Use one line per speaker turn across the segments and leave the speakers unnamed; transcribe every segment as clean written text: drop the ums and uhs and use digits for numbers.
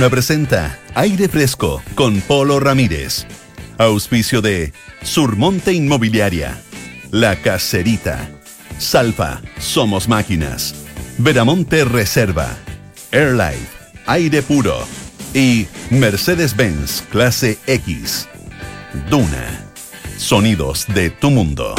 Duna presenta Aire Fresco con Polo Ramírez. Auspicio de Surmonte Inmobiliaria, La Caserita, Salfa, Somos Máquinas, Veramonte Reserva, Airlife, Aire Puro y Mercedes-Benz Clase X. Duna, sonidos de tu mundo.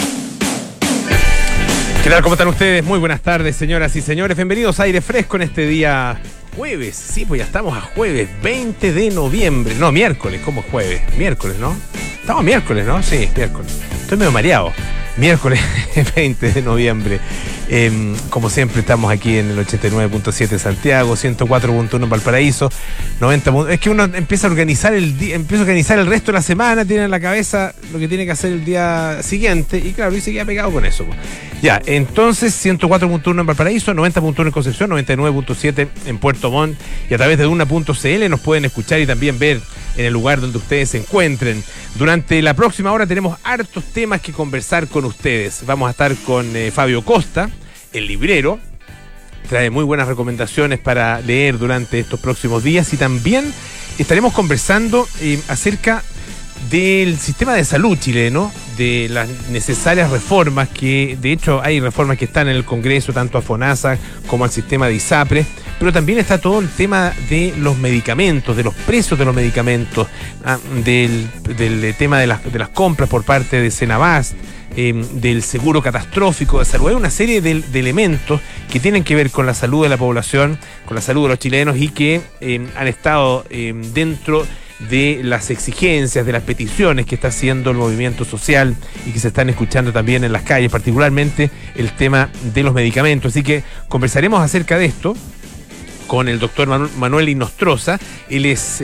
¿Qué tal? ¿Cómo están ustedes? Muy buenas tardes, señoras y señores. Bienvenidos a Aire Fresco en este día jueves. Sí, pues ya estamos a jueves 20 de noviembre. No, miércoles. ¿Cómo es jueves? Miércoles, ¿no? Estamos miércoles, ¿no? Sí, miércoles. Estoy medio mareado. Miércoles 20 de noviembre. Como siempre estamos aquí en el 89.7 Santiago, 104.1 Valparaíso, 90. Es que uno empieza a organizar el día, empieza a organizar el resto de la semana, tiene en la cabeza lo que tiene que hacer el día siguiente y claro, y se queda pegado con eso. Ya, entonces 104.1 en Valparaíso, 90.1 en Concepción, 99.7 en Puerto Montt y a través de Duna.cl nos pueden escuchar y también ver en el lugar donde ustedes se encuentren. Durante la próxima hora tenemos hartos temas que conversar con ustedes. Vamos a estar con Fabio Costa, el librero. Trae muy buenas recomendaciones para leer durante estos próximos días y también estaremos conversando acerca del sistema de salud chileno, de las necesarias reformas que, de hecho, hay reformas que están en el Congreso, tanto a FONASA como al sistema de ISAPRE, pero también está todo el tema de los medicamentos, de los precios de los medicamentos, del tema de las compras por parte de Senabast, del seguro catastrófico de salud. Hay una serie de elementos que tienen que ver con la salud de la población, con la salud de los chilenos y que han estado dentro de las exigencias, de las peticiones que está haciendo el movimiento social y que se están escuchando también en las calles, particularmente el tema de los medicamentos. Así que conversaremos acerca de esto con el doctor Manuel Inostroza. Él es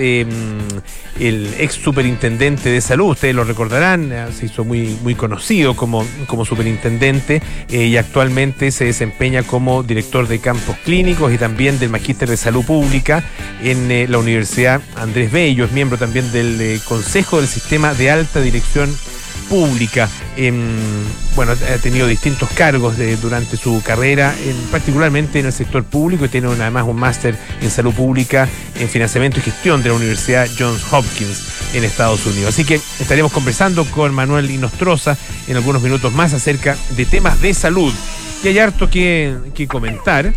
el ex superintendente de salud, ustedes lo recordarán, se hizo muy conocido como superintendente y actualmente se desempeña como director de campos clínicos y también del Magíster de Salud Pública en la Universidad Andrés Bello. Es miembro también del Consejo del Sistema de Alta Dirección Pública. Bueno, ha tenido distintos cargos durante su carrera, particularmente en el sector público, y tiene además un máster en salud pública en financiamiento y gestión de la Universidad Johns Hopkins en Estados Unidos. Así que estaremos conversando con Manuel Inostroza en algunos minutos más acerca de temas de salud. Y hay harto que comentar.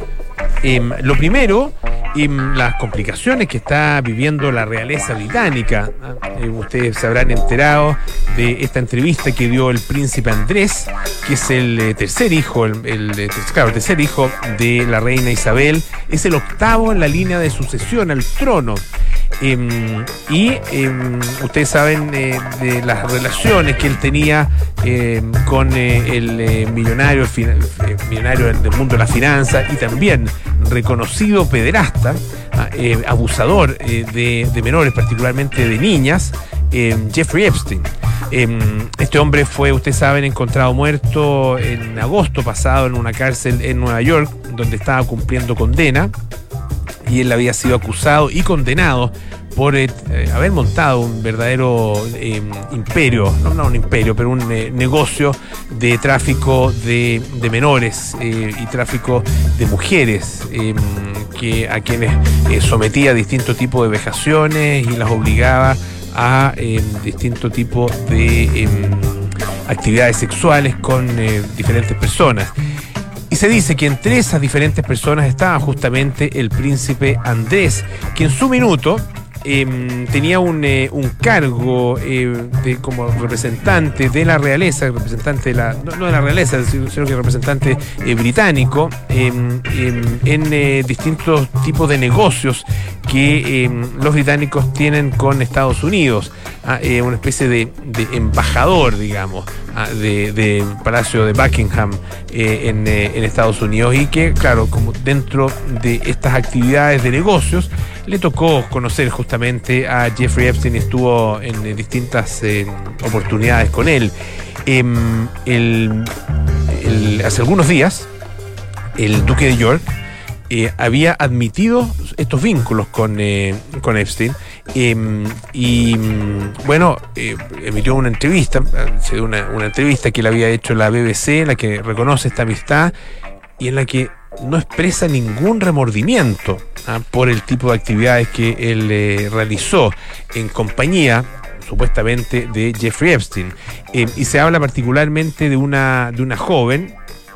Lo primero, las complicaciones que está viviendo la realeza británica. Ustedes se habrán enterado de esta entrevista que dio el príncipe Andrés, que es el tercer hijo, el tercer hijo de la reina Isabel. Es el octavo en la línea de sucesión al trono. Ustedes saben de las relaciones que él tenía con el millonario del mundo de la finanza y también reconocido pederasta, abusador de menores, particularmente de niñas, Jeffrey Epstein. Este hombre fue, ustedes saben, encontrado muerto en agosto pasado en una cárcel en Nueva York, donde estaba cumpliendo condena. Y él había sido acusado y condenado por haber montado un verdadero imperio, no un imperio, pero un negocio de tráfico de menores y tráfico de mujeres, a quienes sometía a distintos tipos de vejaciones y las obligaba a distintos tipos de actividades sexuales con diferentes personas. Y se dice que entre esas diferentes personas estaba justamente el príncipe Andrés, que en su minuto tenía un cargo como representante de la realeza, representante de no de la realeza, sino que representante británico en distintos tipos de negocios que los británicos tienen con Estados Unidos, una especie de embajador, digamos, de Palacio de Buckingham en Estados Unidos, y que, claro, como dentro de estas actividades de negocios le tocó conocer justamente a Jeffrey Epstein y estuvo en distintas oportunidades con él. Hace algunos días el duque de York había admitido estos vínculos con Epstein y bueno, emitió una entrevista, una entrevista que le había hecho la BBC, en la que reconoce esta amistad y en la que no expresa ningún remordimiento por el tipo de actividades que él realizó en compañía supuestamente de Jeffrey Epstein, y se habla particularmente de una joven,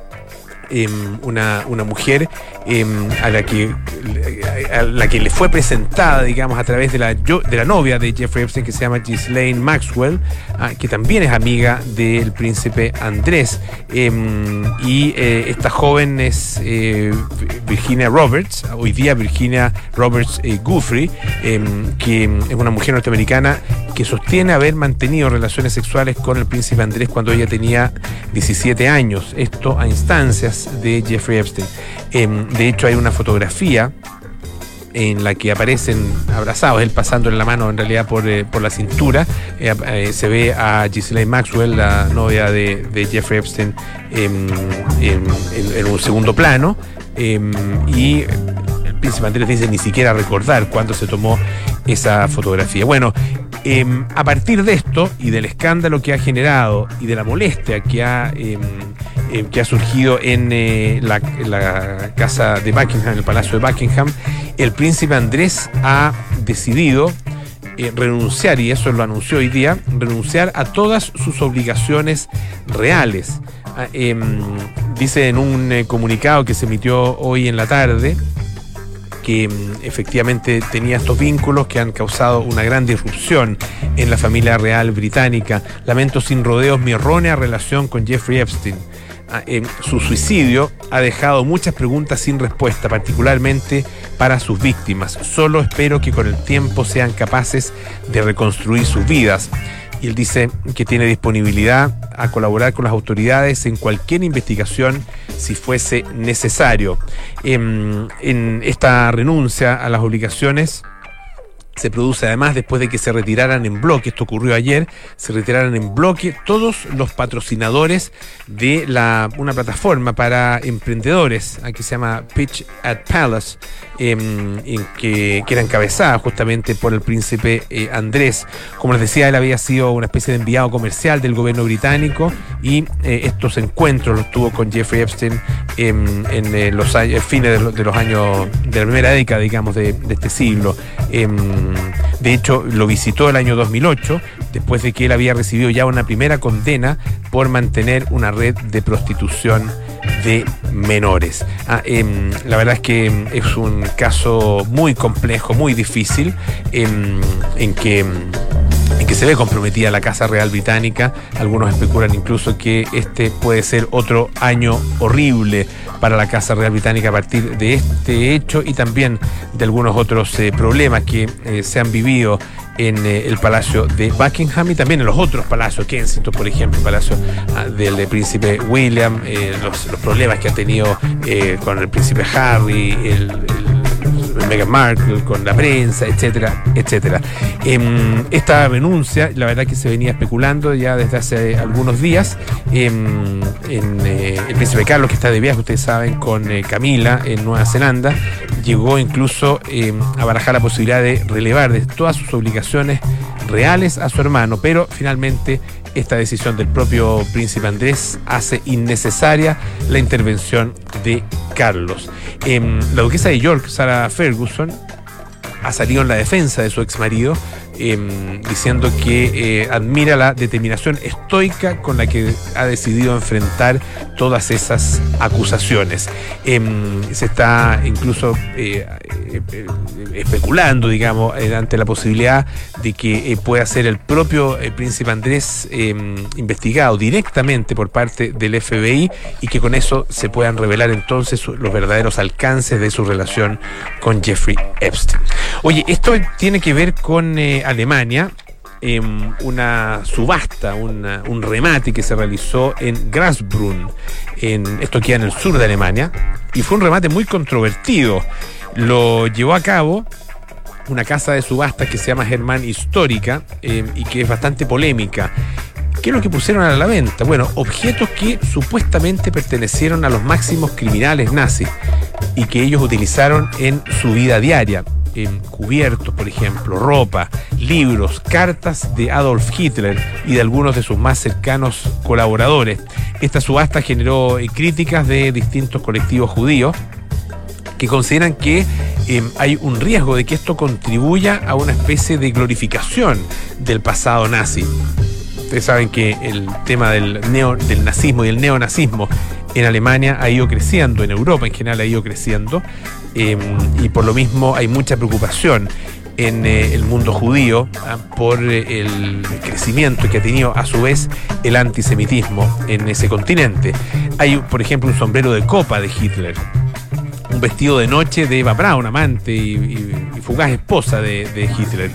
una mujer a la que le fue presentada, digamos, a través de la novia de Jeffrey Epstein, que se llama Ghislaine Maxwell, que también es amiga del príncipe Andrés, y esta joven es Virginia Roberts, hoy día Virginia Roberts Guthrie, que es una mujer norteamericana que sostiene haber mantenido relaciones sexuales con el príncipe Andrés cuando ella tenía 17 años, esto a instancias de Jeffrey Epstein. De hecho, hay una fotografía en la que aparecen abrazados, él pasándole la mano en realidad por la cintura. Se ve a Ghislaine Maxwell, la novia de Jeffrey Epstein, en un segundo plano, y el príncipe Andrés dice ni siquiera recordar cuándo se tomó esa fotografía. Bueno, a partir de esto y del escándalo que ha generado y de la molestia que ha surgido en la casa de Buckingham, en el Palacio de Buckingham, el príncipe Andrés ha decidido renunciar, y eso lo anunció hoy día, renunciar a todas sus obligaciones reales. Dice en un comunicado que se emitió hoy en la tarde que efectivamente tenía estos vínculos que han causado una gran disrupción en la familia real británica. Lamento sin rodeos mi errónea relación con Jeffrey Epstein. Su suicidio ha dejado muchas preguntas sin respuesta, particularmente para sus víctimas. Solo espero que con el tiempo sean capaces de reconstruir sus vidas. Y él dice que tiene disponibilidad a colaborar con las autoridades en cualquier investigación si fuese necesario. En esta renuncia a las obligaciones se produce además después de que se retiraran en bloque, esto ocurrió ayer, se retiraran en bloque todos los patrocinadores de una plataforma para emprendedores, que se llama Pitch at Palace, que era encabezada justamente por el príncipe Andrés. Como les decía, él había sido una especie de enviado comercial del gobierno británico, y estos encuentros los tuvo con Jeffrey Epstein en los años, fines de los años de la primera década, digamos, de este siglo. De hecho, lo visitó el año 2008, después de que él había recibido ya una primera condena por mantener una red de prostitución de menores. La verdad es que es un caso muy complejo, muy difícil, en que se ve comprometida la Casa Real Británica. Algunos especulan incluso que este puede ser otro año horrible para la Casa Real Británica a partir de este hecho y también de algunos otros problemas que se han vivido en el Palacio de Buckingham y también en los otros palacios, Kensington, por ejemplo, el Palacio del Príncipe William, los problemas que ha tenido con el Príncipe Harry, el Meghan Markle, con la prensa, etcétera, etcétera. Esta renuncia, la verdad que se venía especulando ya desde hace algunos días. El príncipe Carlos, que está de viaje, ustedes saben, con Camila en Nueva Zelanda, llegó incluso a barajar la posibilidad de relevar de todas sus obligaciones reales a su hermano, pero finalmente esta decisión del propio príncipe Andrés hace innecesaria la intervención de Carlos. La duquesa de York, Sarah Ferguson, ha salido en la defensa de su exmarido, diciendo que admira la determinación estoica con la que ha decidido enfrentar todas esas acusaciones. Se está incluso especulando, digamos, ante la posibilidad de que pueda ser el propio príncipe Andrés investigado directamente por parte del FBI y que con eso se puedan revelar entonces los verdaderos alcances de su relación con Jeffrey Epstein. Oye, esto tiene que ver con Alemania, una subasta, un remate que se realizó en Grasbrunn, esto queda en el sur de Alemania, y fue un remate muy controvertido. Lo llevó a cabo una casa de subastas que se llama German Histórica y que es bastante polémica. ¿Qué es lo que pusieron a la venta? Bueno, objetos que supuestamente pertenecieron a los máximos criminales nazis y que ellos utilizaron en su vida diaria. cubiertos, por ejemplo, ropa, libros, cartas de Adolf Hitler y de algunos de sus más cercanos colaboradores. Esta subasta generó críticas de distintos colectivos judíos que consideran que hay un riesgo de que esto contribuya a una especie de glorificación del pasado nazi. Ustedes saben que el tema del nazismo y el neonazismo en Alemania ha ido creciendo, en Europa en general ha ido creciendo, y por lo mismo hay mucha preocupación en el mundo judío por el crecimiento que ha tenido a su vez el antisemitismo en ese continente. Hay, por ejemplo, un sombrero de copa de Hitler, un vestido de noche de Eva Braun, amante y fugaz esposa de Hitler,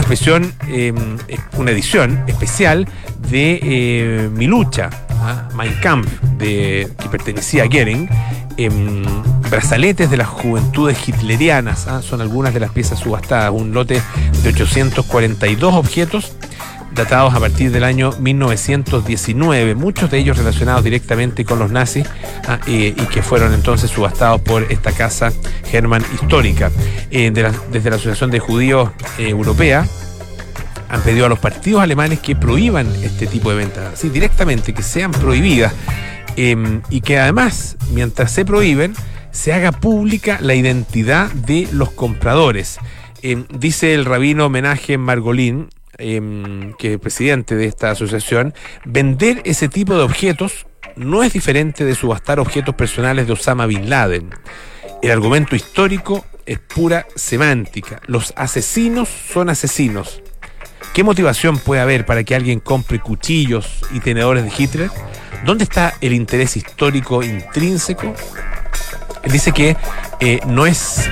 una edición especial de Mi lucha, Mein Kampf, que pertenecía a Goering, brazaletes de las juventudes hitlerianas, son algunas de las piezas subastadas, un lote de 842 objetos datados a partir del año 1919, muchos de ellos relacionados directamente con los nazis, y que fueron entonces subastados por esta casa Hermann Histórica. Desde la Asociación de Judíos Europea han pedido a los partidos alemanes que prohíban este tipo de ventas, sí, directamente, que sean prohibidas, y que además, mientras se prohíben, se haga pública la identidad de los compradores. Dice el rabino Menachem Margolin, que es presidente de esta asociación, vender ese tipo de objetos no es diferente de subastar objetos personales de Osama Bin Laden. El argumento histórico es pura semántica. Los asesinos son asesinos. ¿Qué motivación puede haber para que alguien compre cuchillos y tenedores de Hitler? ¿Dónde está el interés histórico intrínseco? Él dice que no es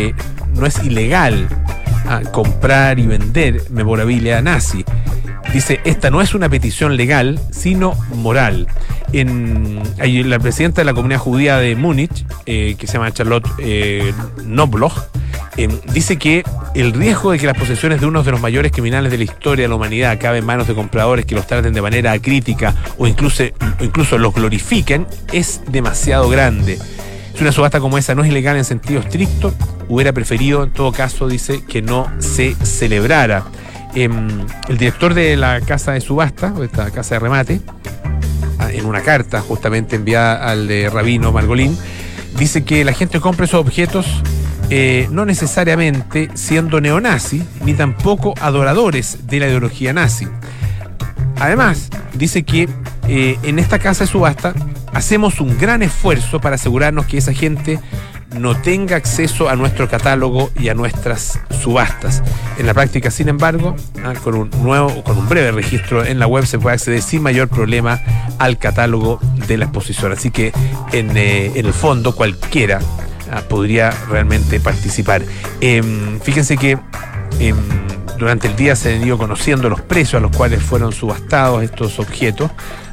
ilegal comprar y vender memorabilia nazi. Dice, esta no es una petición legal, sino moral. La presidenta de la comunidad judía de Múnich, que se llama Charlotte Knobloch, dice que el riesgo de que las posesiones de uno de los mayores criminales de la historia de la humanidad acaben en manos de compradores que los traten de manera acrítica o incluso los glorifiquen es demasiado grande. Si una subasta como esa no es ilegal en sentido estricto, hubiera preferido, en todo caso, dice, que no se celebrara. El director de la casa de subasta, o esta casa de remate, en una carta justamente enviada al rabino Margolin, dice que la gente compra esos objetos no necesariamente siendo neonazi, ni tampoco adoradores de la ideología nazi. Además, dice que en esta casa de subasta hacemos un gran esfuerzo para asegurarnos que esa gente no tenga acceso a nuestro catálogo y a nuestras subastas. En la práctica, sin embargo, con un breve registro en la web se puede acceder sin mayor problema al catálogo de la exposición. Así que en el fondo cualquiera podría realmente participar. Fíjense que durante el día se han ido conociendo los precios a los cuales fueron subastados estos objetos.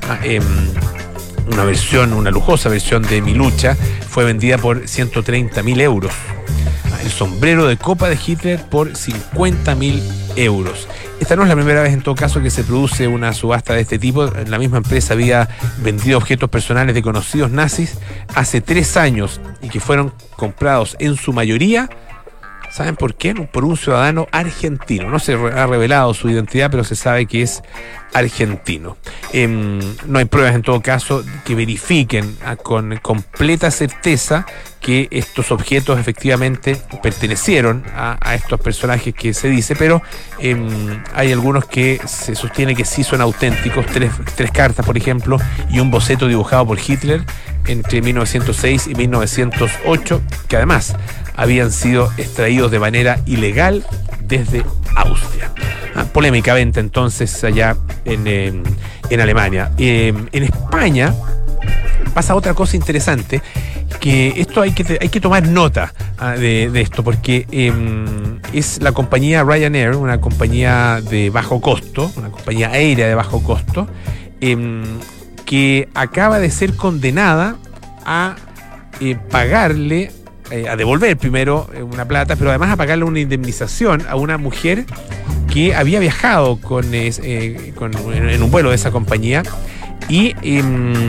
Una lujosa versión de Mi lucha fue vendida por 130.000 euros. El sombrero de copa de Hitler por 50.000 euros. Esta no es la primera vez, en todo caso, que se produce una subasta de este tipo. La misma empresa había vendido objetos personales de conocidos nazis hace 3 años y que fueron comprados en su mayoría, ¿saben por qué? Por un ciudadano argentino. No se ha revelado su identidad, pero se sabe que es argentino. No hay pruebas, en todo caso, que verifiquen con completa certeza que estos objetos efectivamente pertenecieron a estos personajes que se dice, pero hay algunos que se sostiene que sí son auténticos. Tres cartas, por ejemplo, y un boceto dibujado por Hitler entre 1906 y 1908, que además habían sido extraídos de manera ilegal desde Austria. Polémicamente entonces allá en Alemania. En España pasa otra cosa interesante, que esto hay que tomar nota de esto, porque es la compañía Ryanair, una compañía de bajo costo, una compañía aérea de bajo costo, que acaba de ser condenada a pagarle, a devolver primero una plata, pero además a pagarle una indemnización a una mujer que había viajado en un vuelo de esa compañía y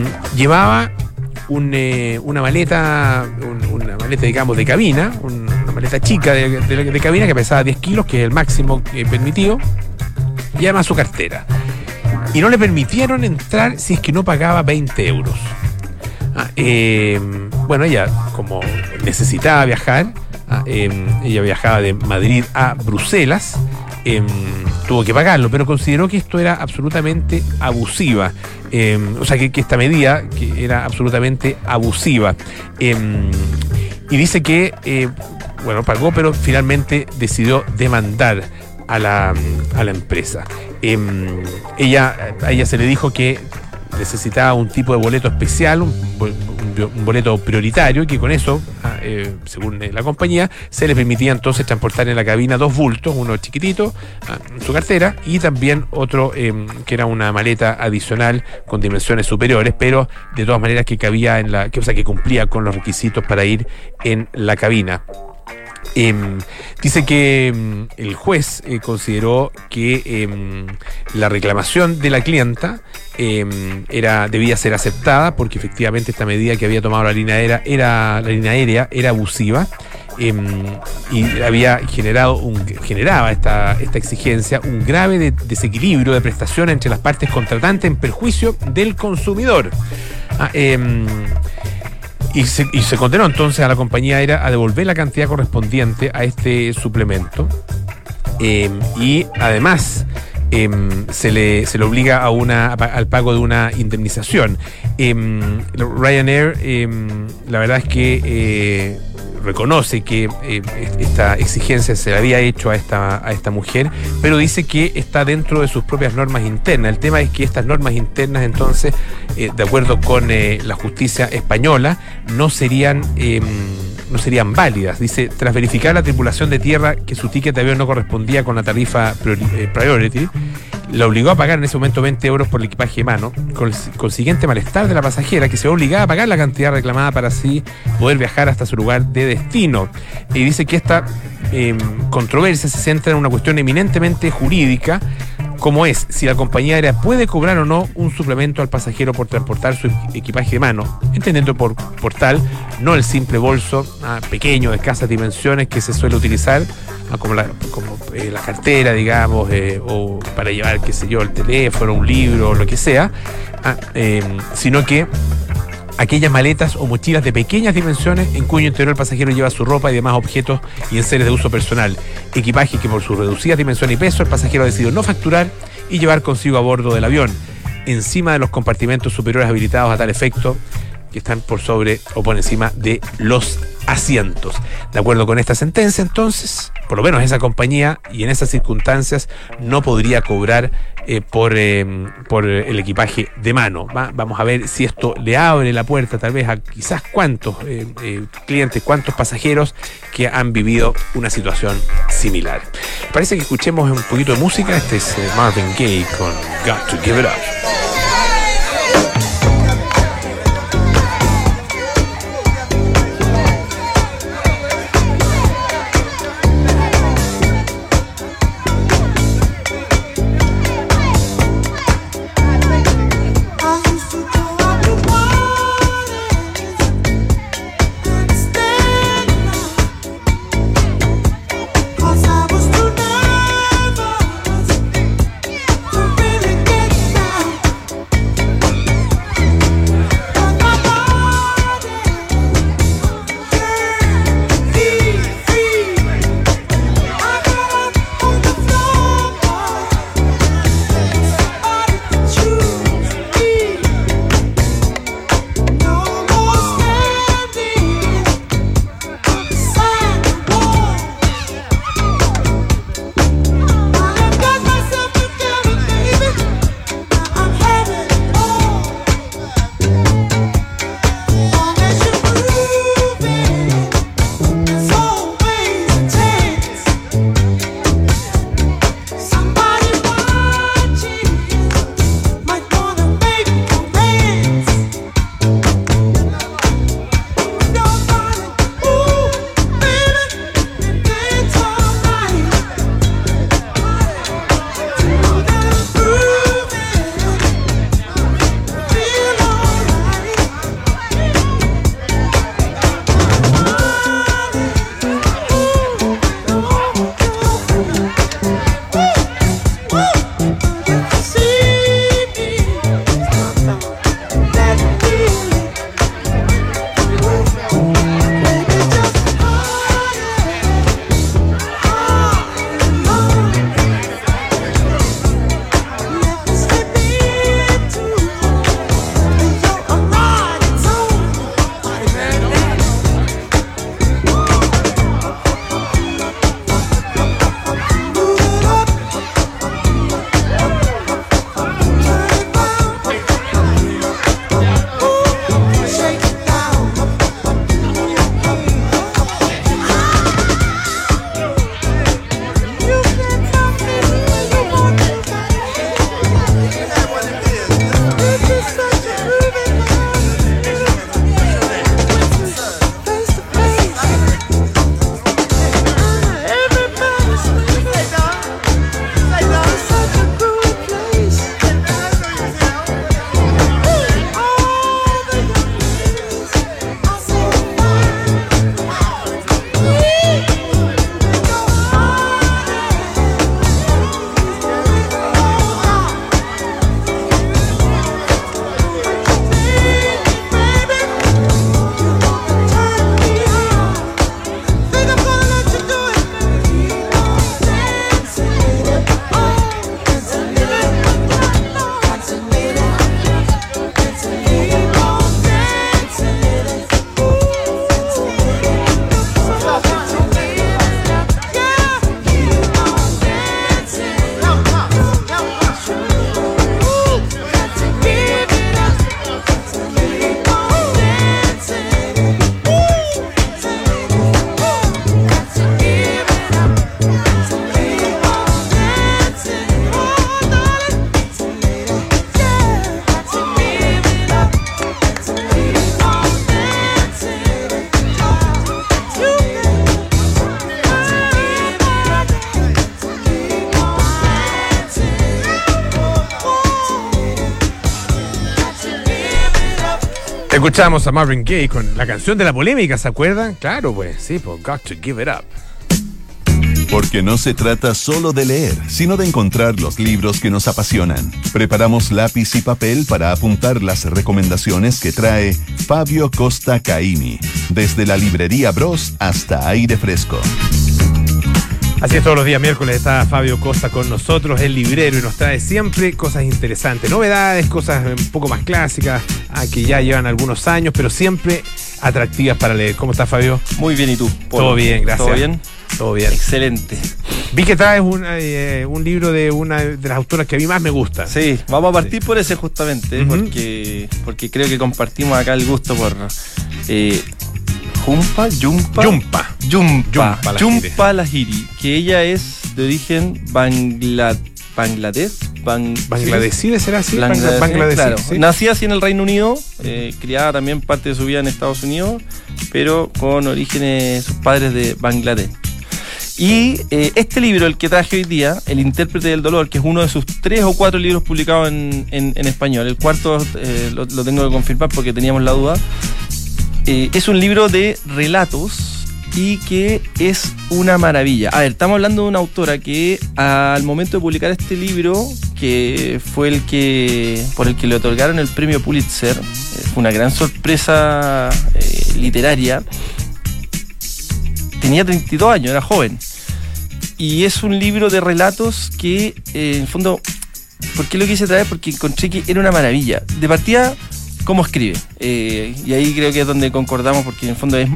llevaba una maleta, digamos, de cabina, una maleta chica de cabina que pesaba 10 kilos, que es el máximo permitido, y además su cartera. Y no le permitieron entrar si es que no pagaba 20 euros. Bueno, ella, como necesitaba viajar, ella viajaba de Madrid a Bruselas, tuvo que pagarlo, pero consideró que esto era absolutamente abusiva. O sea, que esta medida que era absolutamente abusiva. Y dice que, bueno, pagó, pero finalmente decidió demandar a la empresa. A ella se le dijo que necesitaba un tipo de boleto especial, un boleto prioritario, y que con eso, según la compañía, se le permitía entonces transportar en la cabina 2 bultos, uno chiquitito, en su cartera, y también otro que era una maleta adicional con dimensiones superiores, pero de todas maneras que cabía que cumplía con los requisitos para ir en la cabina. Dice que el juez consideró que la reclamación de la clienta debía ser aceptada, porque efectivamente esta medida que había tomado la línea aérea era abusiva, y había generaba esta exigencia un grave desequilibrio de prestación entre las partes contratantes en perjuicio del consumidor. Y se condenó entonces a la compañía aérea a devolver la cantidad correspondiente a este suplemento, y además se le obliga al pago de una indemnización. Ryanair, la verdad es que reconoce que esta exigencia se le había hecho a esta mujer, pero dice que está dentro de sus propias normas internas. El tema es que estas normas internas, entonces, de acuerdo con la justicia española, no serían válidas. Dice, tras verificar la tripulación de tierra que su ticket de avión no correspondía con la tarifa Priority, la obligó a pagar en ese momento 20 euros por el equipaje de mano, con el consiguiente malestar de la pasajera, que se ve obligada a pagar la cantidad reclamada para así poder viajar hasta su lugar de destino. Y dice que esta controversia se centra en una cuestión eminentemente jurídica, como es si la compañía aérea puede cobrar o no un suplemento al pasajero por transportar su equipaje de mano, entendiendo por tal no el simple bolso pequeño de escasas dimensiones que se suele utilizar como la cartera, digamos, o para llevar, qué sé yo, el teléfono, un libro, lo que sea, sino que aquellas maletas o mochilas de pequeñas dimensiones en cuyo interior el pasajero lleva su ropa y demás objetos y enseres de uso personal. Equipaje que por sus reducidas dimensiones y peso el pasajero ha decidido no facturar y llevar consigo a bordo del avión, encima de los compartimentos superiores habilitados a tal efecto, que están por sobre o por encima de los asientos. De acuerdo con esta sentencia, entonces, por lo menos esa compañía y en esas circunstancias no podría cobrar por el equipaje de mano. Vamos a ver si esto le abre la puerta tal vez a quizás cuántos clientes, cuántos pasajeros que han vivido una situación similar. Parece que escuchemos un poquito de música. Este es Marvin Gaye con Got to Give It Up.
I was too nervous to really get down.
Escuchamos a Marvin Gaye con la canción de la polémica, ¿se acuerdan? Claro, pues, sí, pues, Got to Give It Up.
Porque no se trata solo de leer, sino de encontrar los libros que nos apasionan. Preparamos lápiz y papel para apuntar las recomendaciones que trae Fabio Costa Caimi, desde la librería Bros hasta Aire Fresco.
Así es, todos los días miércoles está Fabio Costa con nosotros, el librero, y nos trae siempre cosas interesantes, novedades, cosas un poco más clásicas, que ya llevan algunos años, pero siempre atractivas para leer. ¿Cómo estás, Fabio?
Muy bien, ¿y tú, Polo?
Todo bien, gracias.
¿Todo bien?
Todo bien.
Excelente.
Vi que traes un libro de una de las autoras que a mí más me gusta.
Sí, vamos a partir por ese justamente, porque creo que compartimos acá el gusto por Jhumpa Lahiri, que ella es de origen bangladesí,
¿será así?
Bangladesí, claro.
¿Sí?
Nacida así en el Reino Unido, criada también parte de su vida en Estados Unidos, pero con orígenes, sus padres de Bangladesh. Y este libro, el que traje hoy día, El intérprete del dolor, que es uno de sus 3 o 4 libros publicados en español, el cuarto lo tengo que confirmar porque teníamos la duda, es un libro de relatos y que es una maravilla. A ver, estamos hablando de una autora que al momento de publicar este libro, que fue por el que le otorgaron el premio Pulitzer, fue una gran sorpresa literaria, tenía 32 años, era joven. Y es un libro de relatos que, en el fondo, ¿por qué lo quise traer? Porque encontré que era una maravilla. De partida, cómo escribe. Y ahí creo que es donde concordamos, porque en el fondo es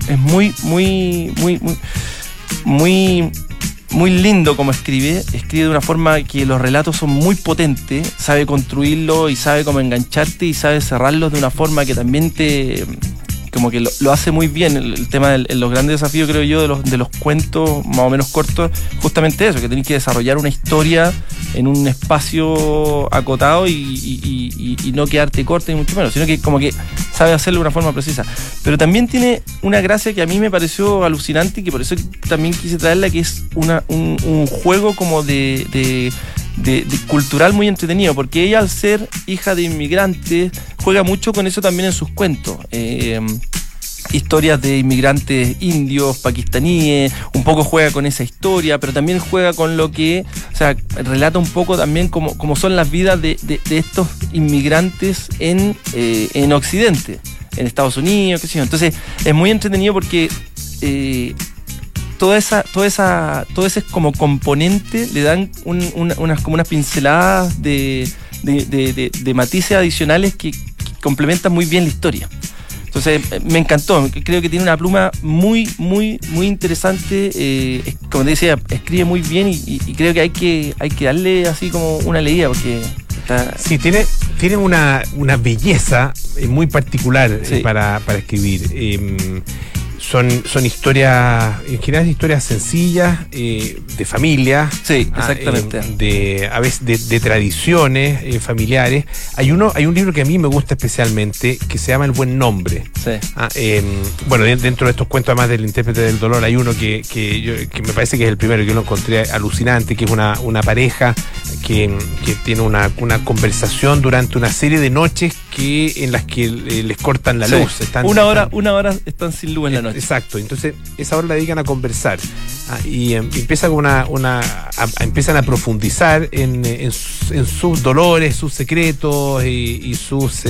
muy lindo cómo escribe. Escribe de una forma que los relatos son muy potentes, sabe construirlo y sabe cómo engancharte y sabe cerrarlos de una forma que también como que lo hace muy bien. El tema de los grandes desafíos, creo yo, de los cuentos más o menos cortos, justamente eso, que tenés que desarrollar una historia en un espacio acotado y no quedarte corto, ni mucho menos, sino que como que sabe hacerlo de una forma precisa. Pero también tiene una gracia que a mí me pareció alucinante y que por eso también quise traerla, que es un juego como de cultural muy entretenido, porque ella, al ser hija de inmigrantes, juega mucho con eso también en sus cuentos. Historias de inmigrantes indios, pakistaníes, un poco juega con esa historia, pero también juega con lo que, o sea, relata un poco también cómo son las vidas de estos inmigrantes en Occidente, en Estados Unidos, qué sé yo. Entonces es muy entretenido porque todo ese como componente le dan unas pinceladas de matices adicionales que complementan muy bien la historia. Entonces me encantó, creo que tiene una pluma muy interesante, como te decía, escribe muy bien y creo que hay que darle así como una leída, porque
sí, tiene una belleza muy particular, sí, para escribir. Son historias, en general historias sencillas, de familia.
Sí, exactamente.
A veces de tradiciones familiares. Hay un libro que a mí me gusta especialmente, que se llama El Buen Nombre.
Sí.
Bueno, dentro de estos cuentos, además del intérprete del dolor, hay uno que me parece que es el primero, que yo lo encontré alucinante, que es una pareja que tiene una conversación durante una serie de noches en las que les cortan la luz.
Una hora están sin luz en la noche.
Exacto, entonces esa hora la dedican a conversar, y empieza con empiezan a profundizar en sus dolores, sus secretos y sus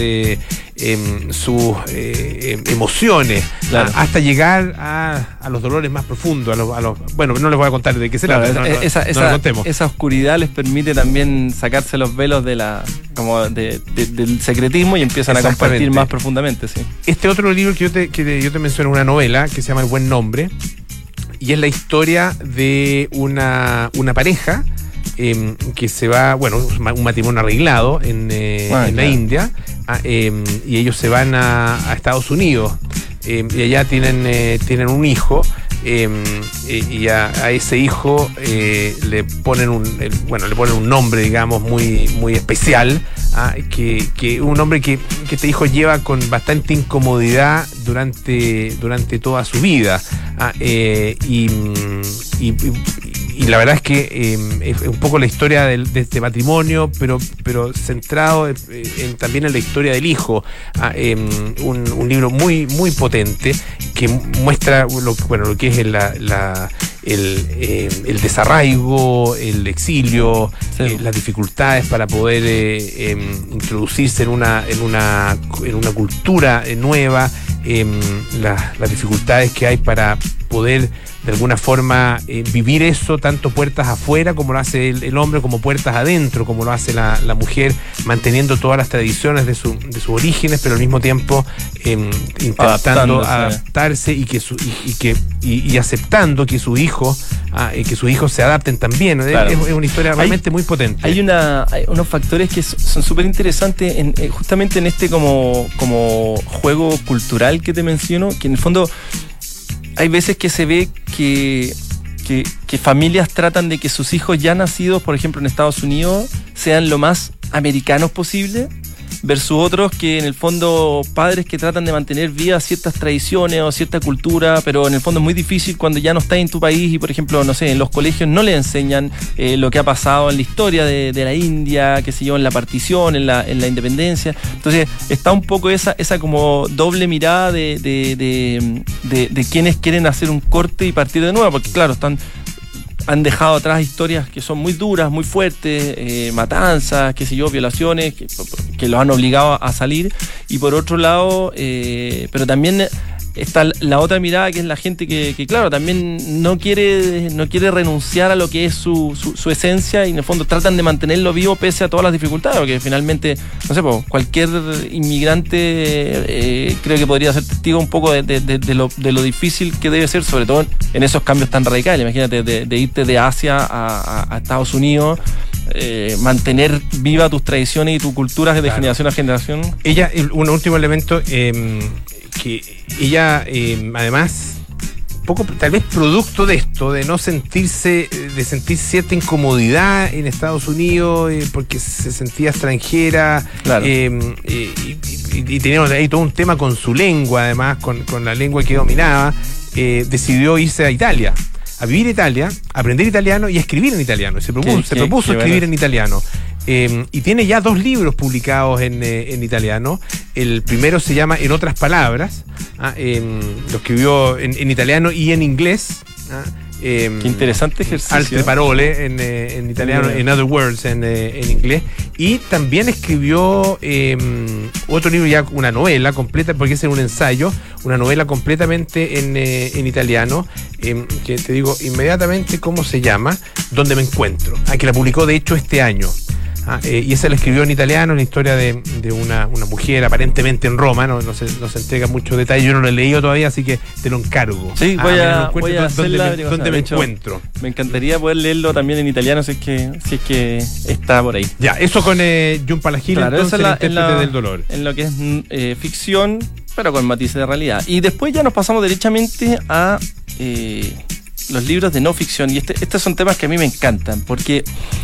emociones, claro, hasta llegar a los dolores más profundos, bueno, no les voy a contar de qué se trata,
claro, no lo contemos. Esa oscuridad les permite también sacarse los velos del secretismo y empiezan a compartir más profundamente. Sí.
Este otro libro que yo te menciono, una novela que se llama El Buen Nombre, y es la historia de una pareja que se va, bueno, un matrimonio arreglado en la India, y ellos se van a Estados Unidos, y allá tienen un hijo, y a ese hijo le ponen un nombre, digamos, muy especial, que un nombre que este hijo lleva con bastante incomodidad durante toda su vida, y y la verdad es que es un poco la historia de este matrimonio, pero centrado también en la historia del hijo. Un libro muy, muy potente que muestra lo que es el desarraigo, el exilio, sí, las dificultades para poder introducirse en una cultura nueva, las dificultades que hay para poder de alguna forma vivir eso, tanto puertas afuera como lo hace el hombre, como puertas adentro como lo hace la mujer, manteniendo todas las tradiciones de sus orígenes, pero al mismo tiempo intentando adaptarse y aceptando que sus hijos se adapten también. Claro. Es una historia realmente muy potente.
Hay unos factores que son súper interesantes justamente en este como juego cultural que te menciono, que en el fondo hay veces que se ve que familias tratan de que sus hijos ya nacidos, por ejemplo en Estados Unidos, sean lo más americanos posible, versus otros que en el fondo padres que tratan de mantener vivas ciertas tradiciones o cierta cultura, pero en el fondo es muy difícil cuando ya no estás en tu país y por ejemplo, no sé, en los colegios no le enseñan lo que ha pasado en la historia de la India, qué sé yo, en la partición, en la independencia. Entonces está un poco esa como doble mirada de quienes quieren hacer un corte y partir de nuevo, porque claro, han dejado atrás historias que son muy duras, muy fuertes, matanzas, qué sé yo, violaciones, que los han obligado a salir. Y por otro lado, pero también está la otra mirada, que es la gente que claro, también no quiere renunciar a lo que es su esencia, y en el fondo tratan de mantenerlo vivo pese a todas las dificultades, porque finalmente, no sé, cualquier inmigrante creo que podría ser testigo un poco de lo difícil que debe ser, sobre todo en esos cambios tan radicales. Imagínate, de irte de Asia a Estados Unidos, mantener viva tus tradiciones y tu cultura de generación a generación.
Ella, un último elemento, que ella además, poco tal vez producto de esto, de sentir cierta incomodidad en Estados Unidos, porque se sentía extranjera, claro. Y teníamos ahí todo un tema con su lengua, además con la lengua que dominaba, decidió irse a Italia, a vivir en Italia, aprender italiano y a escribir en italiano. Se propuso escribir en italiano. Y tiene ya 2 libros publicados en italiano. El primero se llama En otras palabras. Lo escribió en italiano y en inglés.
Qué interesante ejercicio.
Altre parole en italiano, in other words en inglés. Y también escribió otro libro, ya una novela completa, porque ese es un ensayo, una novela completamente en italiano, que te digo inmediatamente cómo se llama, Donde me encuentro, que la publicó de hecho este año. Y esa la escribió en italiano, la historia de una mujer aparentemente en Roma. No se entrega mucho detalle, yo no lo he leído todavía, así que te lo encargo.
Sí, voy a hacer
donde me encuentro.
Me encantaría poder leerlo también en italiano si es que está por ahí.
Ya, eso con Jun Palahniuk, claro, entonces el intérprete del dolor.
En lo que es ficción, pero con matices de realidad. Y después ya nos pasamos derechamente a los libros de no ficción. Y estos son temas que a mí me encantan, porque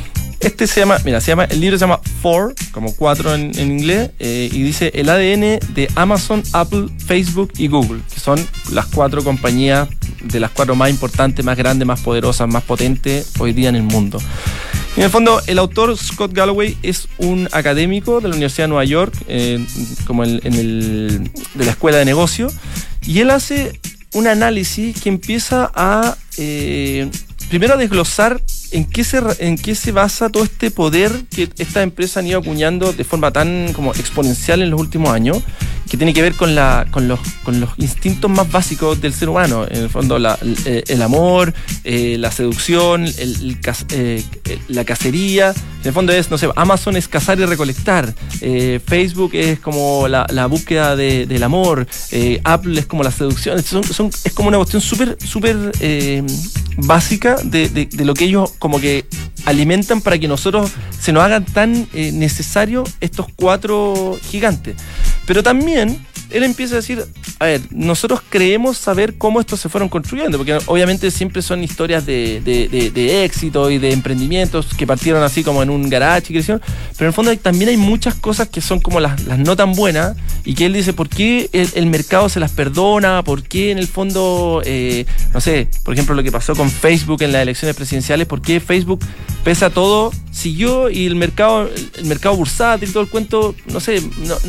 el libro se llama 4, como 4 en inglés, y dice el ADN de Amazon, Apple, Facebook y Google, que son las 4 compañías de las 4 más importantes, más grandes, más poderosas, más potentes hoy día en el mundo. Y en el fondo, el autor Scott Galloway es un académico de la Universidad de Nueva York, como de la Escuela de Negocio, y él hace un análisis que empieza a primero a desglosar en qué se basa todo este poder que estas empresas han ido acuñando de forma tan como exponencial en los últimos años, que tiene que ver con los instintos más básicos del ser humano. En el fondo, el amor, la seducción, la cacería. En el fondo es, no sé, Amazon es cazar y recolectar, Facebook es como la búsqueda del amor, Apple es como la seducción. Es como una cuestión súper básica de lo que ellos como que alimentan para que nosotros se nos hagan tan necesarios estos 4 gigantes. Pero también él empieza a decir, a ver, nosotros creemos saber cómo estos se fueron construyendo, porque obviamente siempre son historias de éxito y de emprendimientos que partieron así como en un garage y crecieron, pero en el fondo también hay muchas cosas que son como las no tan buenas, y que él dice, ¿por qué el mercado se las perdona? ¿Por qué en el fondo, no sé, por ejemplo, lo que pasó con Facebook en las elecciones presidenciales, por qué Facebook, pese a todo, siguió, y el mercado bursátil y todo el cuento, no sé,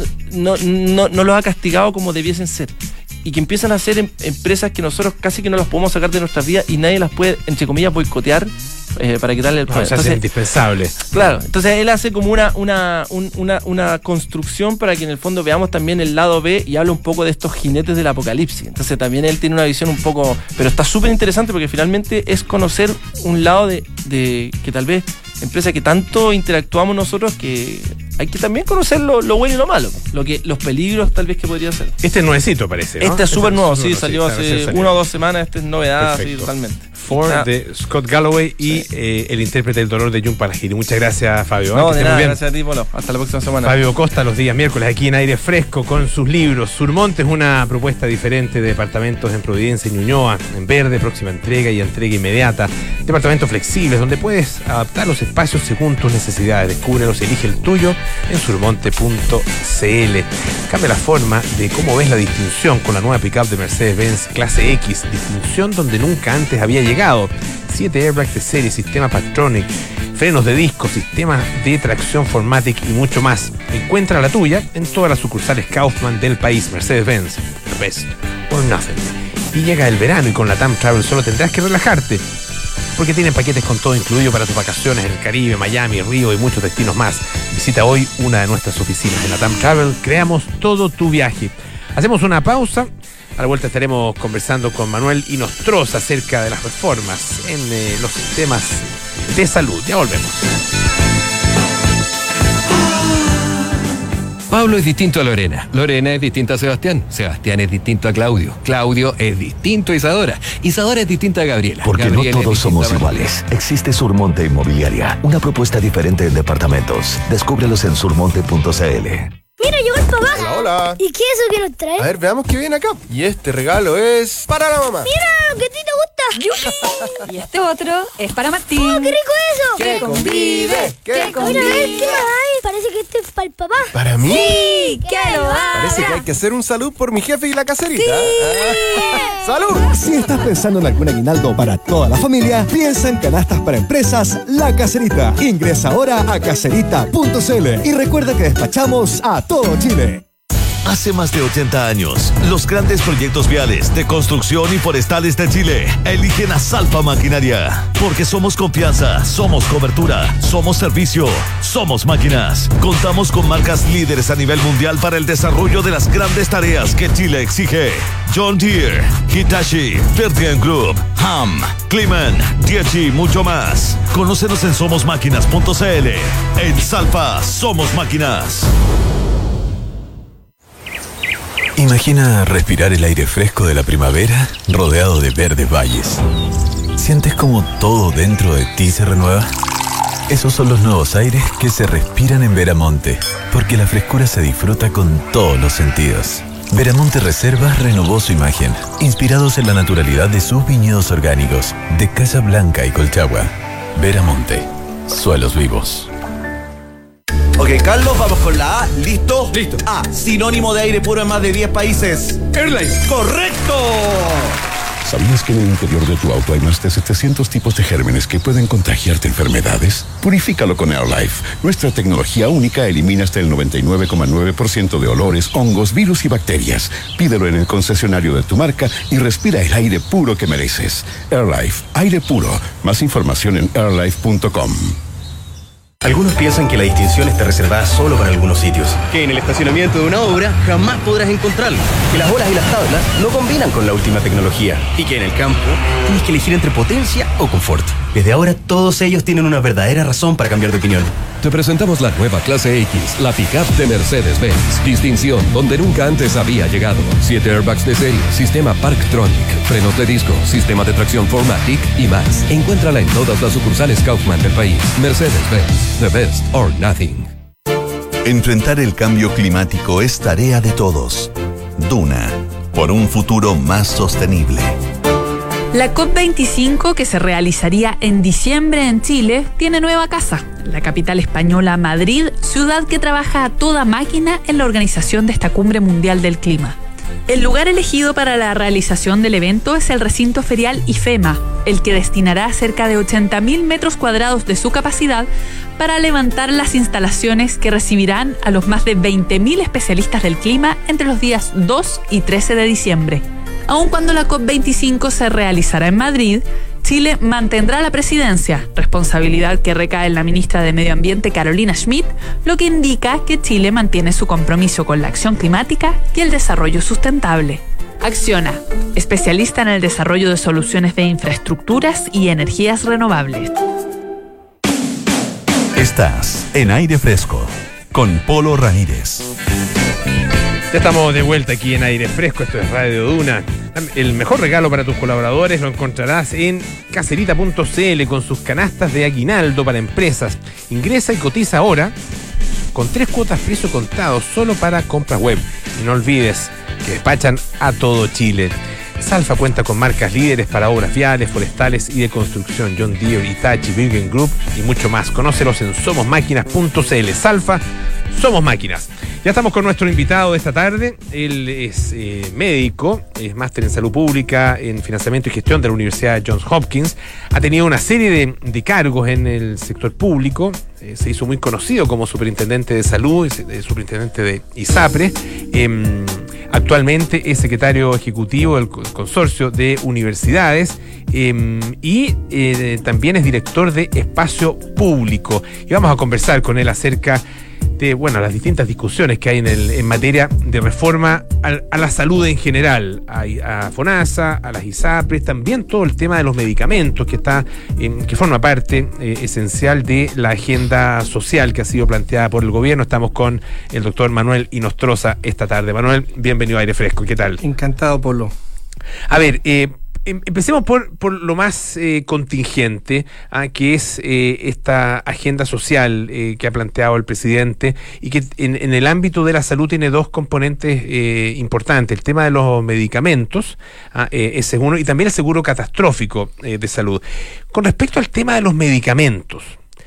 no los ha castigado como debiesen ser? Y que empiezan a ser empresas que nosotros casi que no las podemos sacar de nuestras vidas y nadie las puede, entre comillas, boicotear para quitarle el poder.
O sea, es indispensable.
Claro, entonces él hace como una construcción para que en el fondo veamos también el lado B, y habla un poco de estos jinetes del apocalipsis. Entonces también él tiene una visión un poco, pero está súper interesante porque finalmente es conocer un lado de que tal vez empresas que tanto interactuamos nosotros, que hay que también conocer lo bueno y lo malo, los peligros tal vez que podría ser.
Este es nuevecito, parece, ¿no?
Este es súper nuevo, sí, salió hace 1 o 2 semanas, este es novedad, sí, totalmente.
Ford de Scott Galloway y el intérprete del dolor de Jun Palahiri. Muchas gracias, Fabio.
No, de nada, gracias a ti, Polo. Hasta la próxima semana.
Fabio Costa, los días miércoles aquí en Aire Fresco con sus libros. Surmonte es una propuesta diferente de departamentos en Providencia y Ñuñoa, en verde, próxima entrega y entrega inmediata. Departamentos flexibles donde puedes adaptar los espacios según tus necesidades. Descúbrelos y elige el tuyo en surmonte.cl. Cambia la forma de cómo ves la distinción con la nueva pickup de Mercedes-Benz Clase X, distinción donde nunca antes había llegado. 7 airbags de serie, sistema Patronic, frenos de disco, sistemas de tracción Formatic y mucho más. Encuentra la tuya en todas las sucursales Kaufman del país. Mercedes-Benz, the best or nothing. Y llega el verano y con la TAM Travel solo tendrás que relajarte, porque tienen paquetes con todo incluido para tus vacaciones en el Caribe, Miami, Río y muchos destinos más. Visita hoy una de nuestras oficinas. En la TAM Travel creamos todo tu viaje. Hacemos una pausa. A la vuelta estaremos conversando con Manuel Inostroza acerca de las reformas en los sistemas de salud. Ya volvemos.
Pablo es distinto a Lorena. Lorena es distinta a Sebastián. Sebastián es distinto a Claudio. Claudio es distinto a Isadora. Isadora es distinta a Gabriela.
Porque
Gabriela
no todos somos iguales. Existe Surmonte Inmobiliaria, una propuesta diferente en departamentos. Descúbrelos en surmonte.cl.
Mira, llegó el papá.
Hola, hola.
¿Y qué es eso que nos trae?
A ver, veamos qué viene acá. Y este regalo es para la mamá.
Mira, lo que a ti te gusta. ¡Yupi!
Y este otro es para Martín.
¡Oh, qué rico eso!
¡Que convive! ¡Que
Mira, a ver, ¿qué más hay? Parece que este es para el papá.
¿Para mí?
Sí, que lo haga.
Parece que hay que hacer un salud por mi jefe y la caserita. ¡Salud!
Si estás pensando en algún aguinaldo para toda la familia, piensa en canastas para empresas La Caserita. Ingresa ahora a caserita.cl y recuerda que despachamos a todo Chile.
Hace más de 80 años, los grandes proyectos viales de construcción y forestales de Chile eligen a Salfa Maquinaria. Porque somos confianza, somos cobertura, somos servicio, somos máquinas. Contamos con marcas líderes a nivel mundial para el desarrollo de las grandes tareas que Chile exige. John Deere, Hitachi, Fertian Group, Ham, Kliman, Dietz y mucho más. Conócenos en somosmáquinas.cl. En Salfa, somos máquinas.
Imagina respirar el aire fresco de la primavera rodeado de verdes valles. ¿Sientes como todo dentro de ti se renueva? Esos son los nuevos aires que se respiran en Veramonte, porque la frescura se disfruta con todos los sentidos. Veramonte Reservas renovó su imagen, inspirados en la naturalidad de sus viñedos orgánicos, de Casa Blanca y Colchagua. Veramonte, suelos vivos.
Ok, Carlos, vamos con la A. ¿Listo? Listo. A, sinónimo de aire puro en más de 10 países.
Airlines.
¡Correcto!
¿Sabías que en el interior de tu auto hay más de 700 tipos de gérmenes que pueden contagiarte enfermedades? Purifícalo con AirLife. Nuestra tecnología única elimina hasta el 99,9% de olores, hongos, virus y bacterias. Pídelo en el concesionario de tu marca y respira el aire puro que mereces. AirLife, aire puro. Más información en airlife.com.
Algunos piensan que la distinción está reservada solo para algunos sitios, que en el estacionamiento de una obra jamás podrás encontrarlo, que las olas y las tablas no combinan con la última tecnología y que en el campo tienes que elegir entre potencia o confort. Desde ahora todos ellos tienen una verdadera razón para cambiar de opinión.
Te presentamos la nueva Clase X, la pickup de Mercedes-Benz. Distinción donde nunca antes había llegado. 7 airbags de serie, sistema Parktronic, frenos de disco, sistema de tracción Formatic y más. Encuéntrala en todas las sucursales Kaufman del país. Mercedes-Benz, the best or nothing.
Enfrentar el cambio climático es tarea de todos. Duna, por un futuro más sostenible.
La COP25, que se realizaría en diciembre en Chile, tiene nueva casa. La capital española, Madrid, ciudad que trabaja a toda máquina en la organización de esta cumbre mundial del clima. El lugar elegido para la realización del evento es el recinto ferial IFEMA, el que destinará cerca de 80.000 metros cuadrados de su capacidad para levantar las instalaciones que recibirán a los más de 20.000 especialistas del clima entre los días 2 y 13 de diciembre. Aun cuando la COP25 se realizará en Madrid, Chile mantendrá la presidencia, responsabilidad que recae en la ministra de Medio Ambiente Carolina Schmidt, lo que indica que Chile mantiene su compromiso con la acción climática y el desarrollo sustentable. Acciona, especialista en el desarrollo de soluciones de infraestructuras y energías renovables.
Estás en Aire Fresco con Polo Ramírez.
Ya estamos de vuelta aquí en Aire Fresco, esto es Radio Duna. El mejor regalo para tus colaboradores lo encontrarás en caserita.cl con sus canastas de aguinaldo para empresas. Ingresa y cotiza ahora con 3 cuotas precio contado solo para compras web. Y no olvides que despachan a todo Chile. Salfa cuenta con marcas líderes para obras viales, forestales y de construcción. John Deere, Hitachi, Virgin Group y mucho más. Conócelos en somosmáquinas.cl. Salfa, somos máquinas. Ya estamos con nuestro invitado de esta tarde. Él es médico, es máster en salud pública, en financiamiento y gestión de la Universidad Johns Hopkins. Ha tenido una serie de cargos en el sector público. Se hizo muy conocido como superintendente de salud, superintendente de ISAPRE. Actualmente es secretario ejecutivo del consorcio de universidades y también es director de Espacio Público. Y vamos a conversar con él acerca de las distintas discusiones que hay en materia de reforma a la salud en general, a FONASA, a las ISAPRES, también todo el tema de los medicamentos que forma parte esencial de la agenda social que ha sido planteada por el gobierno. Estamos con el doctor Manuel Inostroza esta tarde. Manuel, bienvenido a Aire Fresco, ¿qué tal?
Encantado, Polo.
A ver, empecemos por lo más contingente, que es esta agenda social que ha planteado el presidente y que en el ámbito de la salud tiene 2 componentes importantes. El tema de los medicamentos, ese es uno, y también el seguro catastrófico de salud. Con respecto al tema de los medicamentos,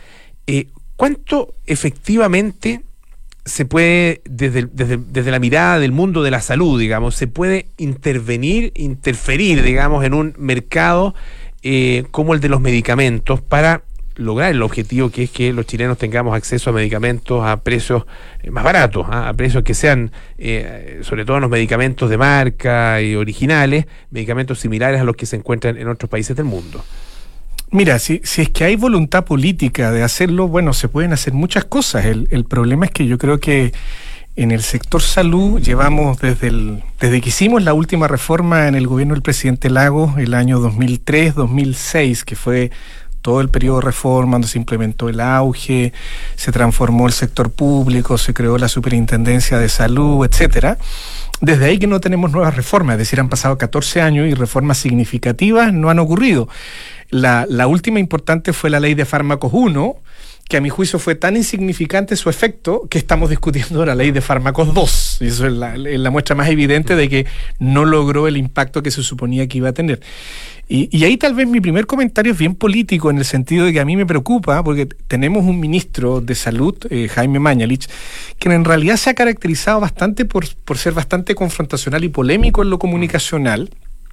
¿cuánto efectivamente se puede, desde la mirada del mundo de la salud, digamos, se puede interferir, digamos, en un mercado como el de los medicamentos para lograr el objetivo que es que los chilenos tengamos acceso a medicamentos a precios más baratos, a precios que sean, sobre todo los medicamentos de marca y originales, medicamentos similares a los que se encuentran en otros países del mundo?
Mira, si es que hay voluntad política de hacerlo, bueno, se pueden hacer muchas cosas. El problema es que yo creo que en el sector salud llevamos desde que hicimos la última reforma en el gobierno del presidente Lagos, el año 2003-2006, que fue todo el periodo de reforma, donde se implementó el auge, se transformó el sector público, se creó la superintendencia de salud, etcétera. Desde ahí que no tenemos nuevas reformas, es decir, han pasado 14 años y reformas significativas no han ocurrido. La última importante fue la Ley de Fármacos 1, que a mi juicio fue tan insignificante su efecto que estamos discutiendo la Ley de Fármacos 2. Y eso es la muestra más evidente de que no logró el impacto que se suponía que iba a tener. Y ahí tal vez mi primer comentario es bien político, en el sentido de que a mí me preocupa, porque tenemos un ministro de Salud, Jaime Mañalich, que en realidad se ha caracterizado bastante por ser bastante confrontacional y polémico en lo comunicacional.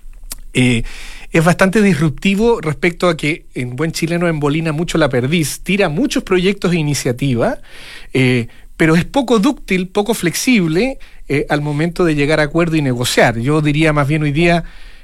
Es bastante disruptivo respecto a que en buen chileno embolina mucho la perdiz, tira muchos proyectos e iniciativas, pero es poco dúctil, poco flexible al momento de llegar a acuerdo y negociar. Yo diría más bien hoy día,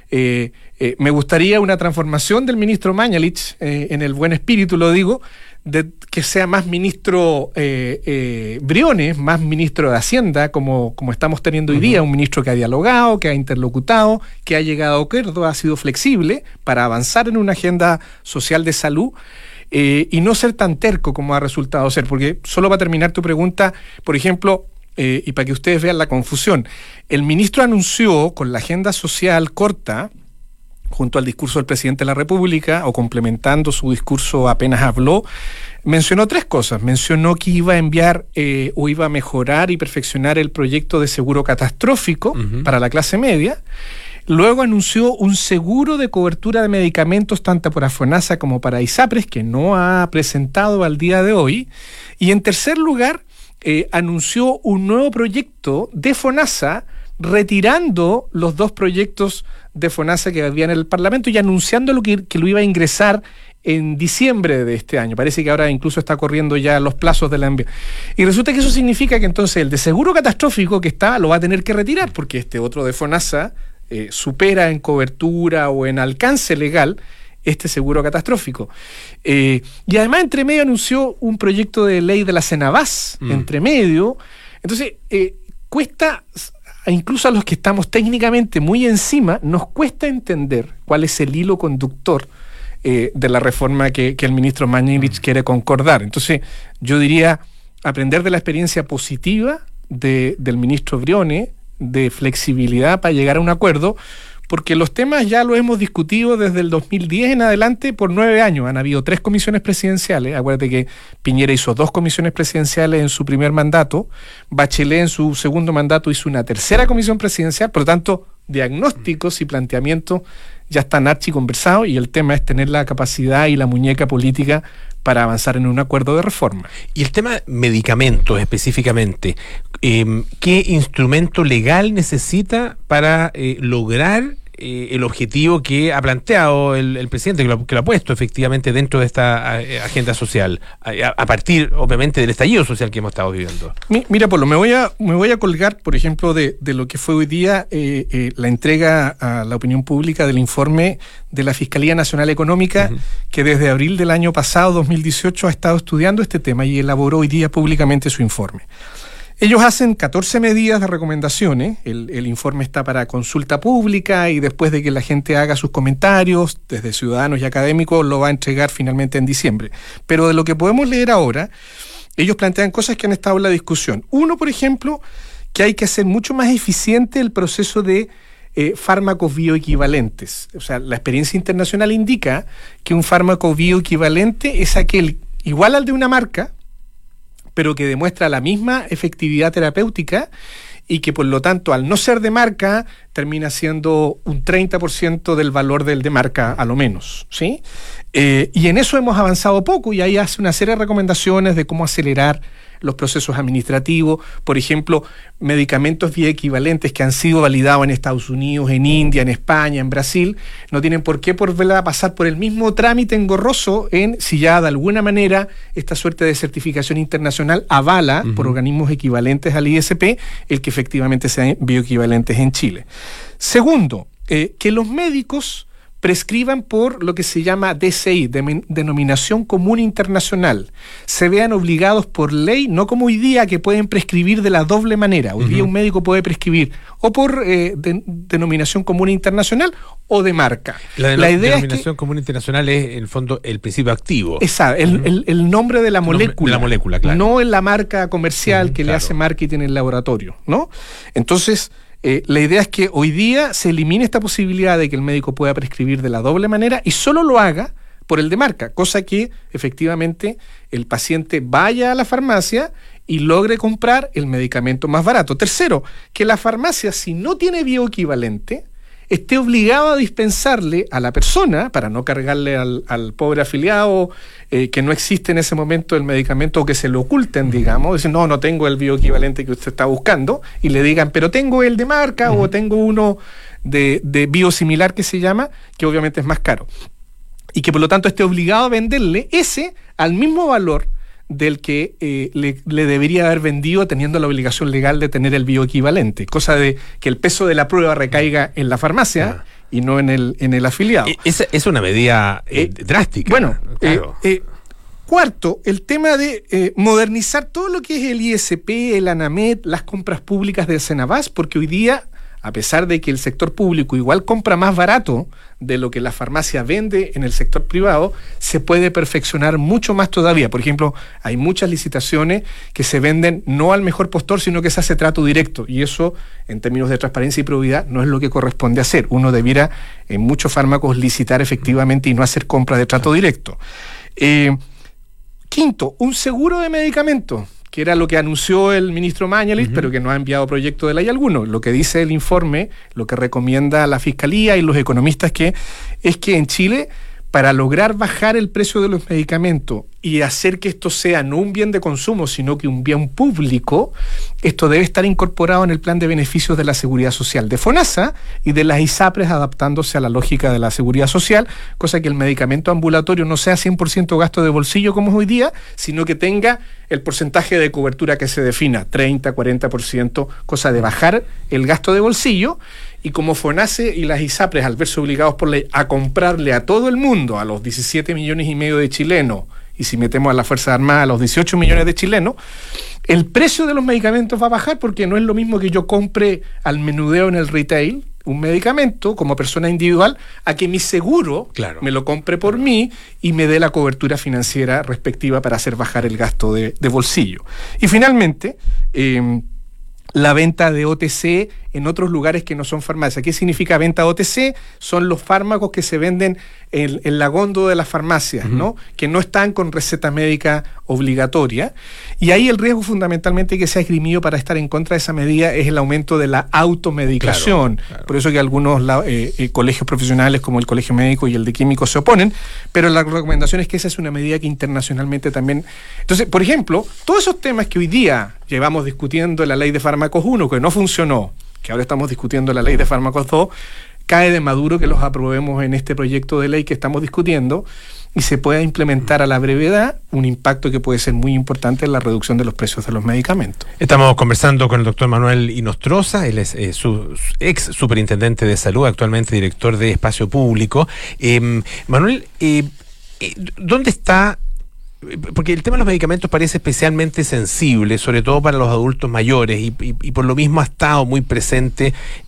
me gustaría una transformación del ministro Mañalich, en el buen espíritu lo digo, de que sea más ministro Briones, más ministro de Hacienda, como estamos teniendo hoy día, un ministro que ha dialogado, que ha interlocutado, que ha llegado a acuerdo, ha sido flexible para avanzar en una agenda social de salud, y no ser tan terco como ha resultado ser, porque solo para terminar tu pregunta, por ejemplo, y para que ustedes vean la confusión, el ministro anunció con la agenda social corta junto al discurso del presidente de la República, o complementando su discurso apenas habló, mencionó 3 cosas. Mencionó que iba a enviar o iba a mejorar y perfeccionar el proyecto de seguro catastrófico para la clase media. Luego anunció un seguro de cobertura de medicamentos tanto para FONASA como para ISAPRES, que no ha presentado al día de hoy. Y en tercer lugar, anunció un nuevo proyecto de FONASA, retirando los 2 proyectos de FONASA que había en el Parlamento y anunciando que lo iba a ingresar en diciembre de este año. Parece que ahora incluso está corriendo ya los plazos de la envío. Y resulta que eso significa que entonces el de seguro catastrófico que está lo va a tener que retirar, porque este otro de FONASA supera en cobertura o en alcance legal este seguro catastrófico. Y además entre medio anunció un proyecto de ley de la Cenabás, entre medio. Entonces, cuesta, incluso a los que estamos técnicamente muy encima, nos cuesta entender cuál es el hilo conductor de la reforma que el ministro Mañalich quiere concordar. Entonces, yo diría aprender de la experiencia positiva del ministro Briones, de flexibilidad para llegar a un acuerdo, porque los temas ya los hemos discutido desde el 2010 en adelante por 9 años. Han habido 3 comisiones presidenciales. Acuérdate que Piñera hizo 2 comisiones presidenciales en su primer mandato. Bachelet en su segundo mandato hizo una tercera comisión presidencial. Por lo tanto, diagnósticos y planteamientos ya están archiconversados, y el tema es tener la capacidad y la muñeca política para avanzar en un acuerdo de reforma.
Y el tema medicamentos específicamente, ¿qué instrumento legal necesita para lograr el objetivo que ha planteado el presidente, que lo ha puesto efectivamente dentro de esta agenda social, a partir obviamente del estallido social que hemos estado viviendo?
Mira, Polo, me voy a colgar, por ejemplo, de lo que fue hoy día la entrega a la opinión pública del informe de la Fiscalía Nacional Económica, que desde abril del año pasado, 2018, ha estado estudiando este tema y elaboró hoy día públicamente su informe. Ellos hacen 14 medidas de recomendaciones. El informe está para consulta pública, y después de que la gente haga sus comentarios, desde ciudadanos y académicos, lo va a entregar finalmente en diciembre. Pero de lo que podemos leer ahora, ellos plantean cosas que han estado en la discusión. Uno, por ejemplo, que hay que hacer mucho más eficiente el proceso de fármacos bioequivalentes. O sea, la experiencia internacional indica que un fármaco bioequivalente es aquel igual al de una marca, pero que demuestra la misma efectividad terapéutica, y que por lo tanto, al no ser de marca, termina siendo un 30% del valor del de marca, a lo menos, ¿sí? Y en eso hemos avanzado poco, y ahí hace una serie de recomendaciones de cómo acelerar los procesos administrativos. Por ejemplo, medicamentos bioequivalentes que han sido validados en Estados Unidos, en India, en España, en Brasil, no tienen por qué volver a pasar por el mismo trámite engorroso si ya de alguna manera esta suerte de certificación internacional avala por organismos equivalentes al ISP el que efectivamente sean bioequivalentes en Chile. Segundo, que los médicos prescriban por lo que se llama DCI, Denominación Común Internacional. Se vean obligados por ley, no como hoy día, que pueden prescribir de la doble manera. Hoy día un médico puede prescribir o por Denominación Común Internacional o de marca.
La idea Denominación Común Internacional es, en el fondo, el principio activo.
Exacto, el nombre de la molécula.
De la molécula, claro.
No en la marca comercial que le hace marketing en el laboratorio, ¿no? Entonces, la idea es que hoy día se elimine esta posibilidad de que el médico pueda prescribir de la doble manera y solo lo haga por el de marca, cosa que efectivamente el paciente vaya a la farmacia y logre comprar el medicamento más barato. Tercero, que la farmacia, si no tiene bioequivalente, esté obligado a dispensarle a la persona, para no cargarle al pobre afiliado que no existe en ese momento el medicamento, o que se lo oculten, digamos, dicen, no tengo el bioequivalente que usted está buscando, y le digan, pero tengo el de marca o tengo uno de biosimilar que se llama, que obviamente es más caro. Y que por lo tanto esté obligado a venderle ese al mismo valor del que le debería haber vendido, teniendo la obligación legal de tener el bioequivalente, cosa de que el peso de la prueba recaiga en la farmacia y no en el afiliado.
Es una medida drástica.
Bueno,
claro.
Cuarto, el tema de modernizar todo lo que es el ISP, el ANAMED, las compras públicas del Cenabás, porque hoy día a pesar de que el sector público igual compra más barato de lo que la farmacia vende en el sector privado, se puede perfeccionar mucho más todavía. Por ejemplo, hay muchas licitaciones que se venden no al mejor postor, sino que se hace trato directo, y eso, en términos de transparencia y probidad, no es lo que corresponde hacer. Uno debiera, en muchos fármacos, licitar efectivamente y no hacer compra de trato directo. Quinto, un seguro de medicamentos, que era lo que anunció el ministro Mañalich, pero que no ha enviado proyecto de ley alguno. Lo que dice el informe, lo que recomienda la Fiscalía y los economistas, es que en Chile, para lograr bajar el precio de los medicamentos y hacer que esto sea no un bien de consumo, sino que un bien público, esto debe estar incorporado en el plan de beneficios de la Seguridad Social de FONASA y de las ISAPRES, adaptándose a la lógica de la Seguridad Social, cosa que el medicamento ambulatorio no sea 100% gasto de bolsillo como es hoy día, sino que tenga el porcentaje de cobertura que se defina, 30, 40%, cosa de bajar el gasto de bolsillo. Y como FONASE y las ISAPRES, al verse obligados por ley a comprarle a todo el mundo, a los 17 millones y medio de chilenos, y si metemos a las Fuerzas Armadas a los 18 millones de chilenos, el precio de los medicamentos va a bajar, porque no es lo mismo que yo compre al menudeo en el retail un medicamento como persona individual a que mi seguro me lo compre por mí y me dé la cobertura financiera respectiva para hacer bajar el gasto de bolsillo. Y finalmente, la venta de OTC en otros lugares que no son farmacias. ¿Qué significa venta OTC? Son los fármacos que se venden en la góndola de las farmacias, ¿no? Que no están con receta médica obligatoria. Y ahí el riesgo fundamentalmente que se ha esgrimido para estar en contra de esa medida es el aumento de la automedicación. Claro. Por eso que algunos colegios profesionales como el Colegio Médico y el de Químicos se oponen, pero la recomendación es que esa es una medida que internacionalmente también... Entonces, por ejemplo, todos esos temas que hoy día llevamos discutiendo la ley de fármacos 1, que no funcionó, que ahora estamos discutiendo la ley de fármacos 2, cae de maduro que los aprobemos en este proyecto de ley que estamos discutiendo y se pueda implementar a la brevedad un impacto que puede ser muy importante en la reducción de los precios de los medicamentos.
Estamos conversando con el doctor Manuel Inostroza, él es su ex superintendente de salud, actualmente director de Espacio Público. Manuel, ¿dónde está? Porque el tema de los medicamentos parece especialmente sensible, sobre todo para los adultos mayores, y por lo mismo ha estado muy presente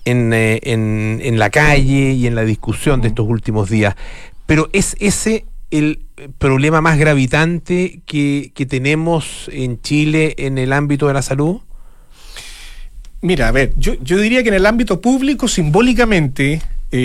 en la calle y en la discusión de estos últimos días. Pero ¿es ese el problema más gravitante que tenemos en Chile en el ámbito de la salud?
Mira, a ver, yo diría que en el ámbito público, simbólicamente,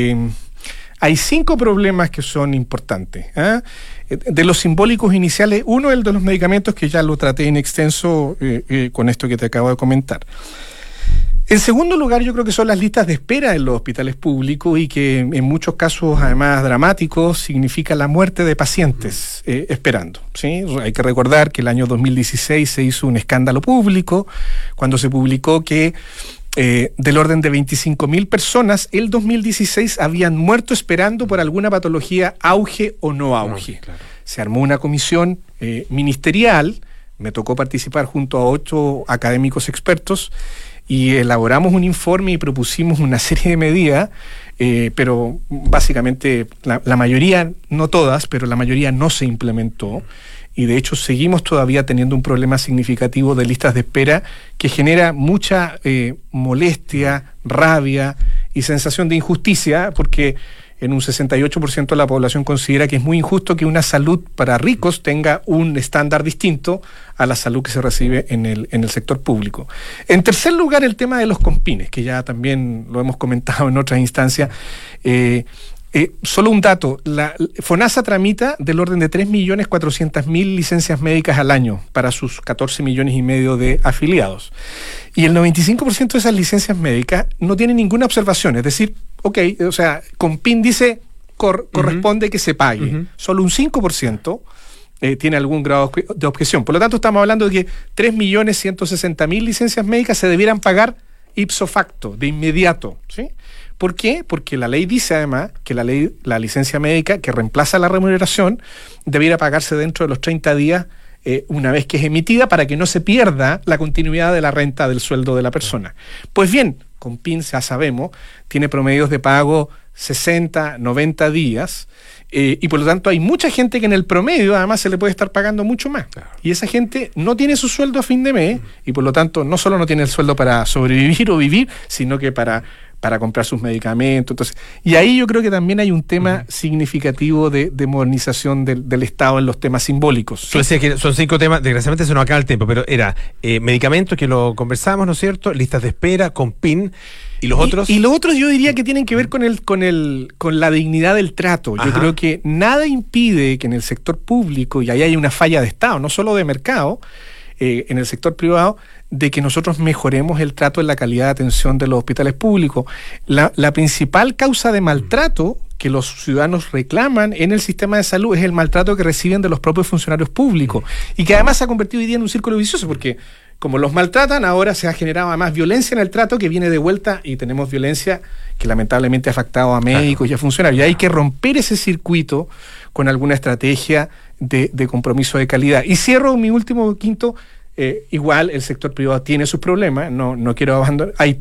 hay 5 problemas que son importantes. De los simbólicos iniciales, uno es el de los medicamentos, que ya lo traté en extenso con esto que te acabo de comentar. En segundo lugar, yo creo que son las listas de espera en los hospitales públicos, y que en muchos casos, además dramáticos, significa la muerte de pacientes esperando, ¿sí? Hay que recordar que el año 2016 se hizo un escándalo público cuando se publicó que del orden de 25.000 personas, el 2016 habían muerto esperando por alguna patología, auge o no auge. Claro. Se armó una comisión ministerial, me tocó participar junto a 8 académicos expertos, y elaboramos un informe y propusimos una serie de medidas, pero básicamente la mayoría, no todas, pero la mayoría no se implementó. Y de hecho seguimos todavía teniendo un problema significativo de listas de espera que genera mucha molestia, rabia y sensación de injusticia, porque en un 68% de la población considera que es muy injusto que una salud para ricos tenga un estándar distinto a la salud que se recibe en el sector público. En tercer lugar, el tema de los compines, que ya también lo hemos comentado en otras instancias. Solo un dato, la FONASA tramita del orden de 3.400.000 licencias médicas al año para sus 14 millones y medio de afiliados. Y el 95% de esas licencias médicas no tienen ninguna observación, es decir, o sea, Compin dice corresponde que se pague. Solo un 5% tiene algún grado de objeción. Por lo tanto, estamos hablando de que 3.160.000 licencias médicas se debieran pagar ipso facto, de inmediato, ¿sí? ¿Por qué? Porque la ley dice además que la licencia médica que reemplaza la remuneración debiera pagarse dentro de los 30 días una vez que es emitida, para que no se pierda la continuidad de la renta del sueldo de la persona. Pues bien, Compin, ya sabemos, tiene promedios de pago 60, 90 días, y por lo tanto hay mucha gente que en el promedio además se le puede estar pagando mucho más. Claro. Y esa gente no tiene su sueldo a fin de mes, y por lo tanto no solo no tiene el sueldo para sobrevivir o vivir, sino que para para comprar sus medicamentos. Entonces, y ahí yo creo que también hay un tema significativo de modernización del Estado en los temas simbólicos.
Tú decías que son 5 temas, desgraciadamente se nos acaba el tiempo, pero era medicamentos, que lo conversamos, ¿no es cierto? Listas de espera, con PIN, y los otros.
Y los otros yo diría que tienen que ver con la dignidad del trato. Yo creo que nada impide que en el sector público, y ahí hay una falla de Estado, no solo de mercado, en el sector privado, de que nosotros mejoremos el trato en la calidad de atención de los hospitales públicos. La principal causa de maltrato que los ciudadanos reclaman en el sistema de salud es el maltrato que reciben de los propios funcionarios públicos, y que además se ha convertido hoy día en un círculo vicioso, porque como los maltratan, ahora se ha generado además violencia en el trato que viene de vuelta, y tenemos violencia que lamentablemente ha afectado a médicos y a funcionarios. Y hay que romper ese circuito con alguna estrategia de compromiso de calidad. Y cierro mi último quinto. Igual el sector privado tiene sus problemas, no quiero abandonar. Hay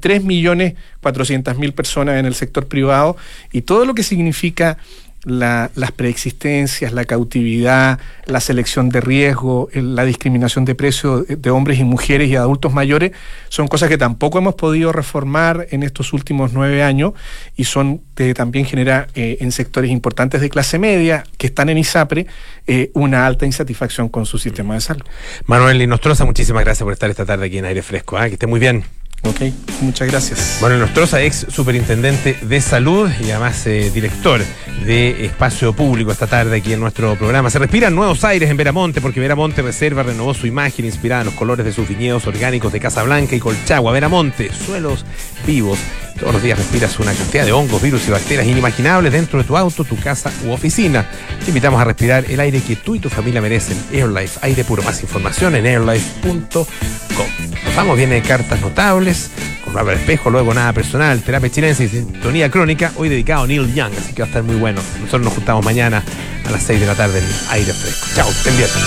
3.400.000 personas en el sector privado, y todo lo que significa las preexistencias, la cautividad, la selección de riesgo, la discriminación de precios de hombres y mujeres y adultos mayores, son cosas que tampoco hemos podido reformar en estos últimos 9 años, y son también genera en sectores importantes de clase media que están en ISAPRE una alta insatisfacción con su sistema de salud.
Manuel Nostroza, muchísimas gracias por estar esta tarde aquí en Aire Fresco. Que esté muy bien.
Ok, muchas gracias.
Manuel Nostroza, ex superintendente de salud y además director de Espacio Público, esta tarde aquí en nuestro programa. Se respiran nuevos aires en Veramonte, porque Veramonte Reserva renovó su imagen inspirada en los colores de sus viñedos orgánicos de Casablanca y Colchagua. Veramonte, suelos vivos. Todos los días respiras una cantidad de hongos, virus y bacterias inimaginables dentro de tu auto, tu casa u oficina. Te invitamos a respirar el aire que tú y tu familia merecen. AirLife, aire puro. Más información en airlife.com. Nos vamos, viene Cartas Notables, con Bárbara Espejo, luego Nada Personal, Terapia Chilense y Sintonía Crónica, hoy dedicado a Neil Young, así que va a estar muy bueno. Nosotros nos juntamos mañana a las 6 de la tarde en Aire Fresco. Chao, estén bien.